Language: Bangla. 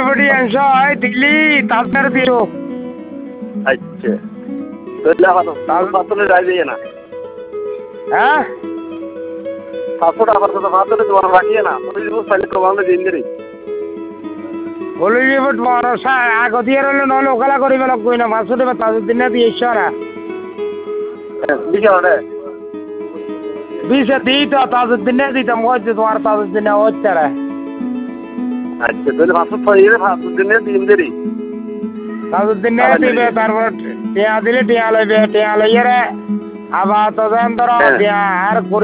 বেটি অংশ হয় দিল্লি তাদের দিও আচ্ছা তাহলে ফাতলে যাইবে না হ্যাঁ 700 টাকা তো ফাতলে তোমার রাখিয়ে না তুমি যদি ফাইলে প্রবলেম দিন দিরি বলে দিব তোমার আগতিয়ে রইলে নহলে ওকালা করিবে লাগবে না 500 টাকা তাদের দিনে দিয়ে ইশারা দিকে ওরে বিশে দিই তো তাদের দিনে দিতাম হচ্ছে তোমার তাদের দিনে হচ্ছে রে আচ্ছা তাহলে 500 ফাইলে 500 দিনে দিন দিরি তাদের দিনে দিবে তারপর টিয়া দিলে টিয়া লইবে টিয়া লইয়ে রে আবার তখন ধরো টিয়া আর